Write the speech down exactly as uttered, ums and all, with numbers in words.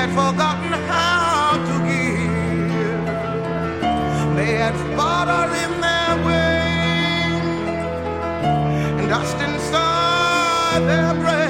had forgotten how to give. They had sputtered in their way, and dust inside their brains.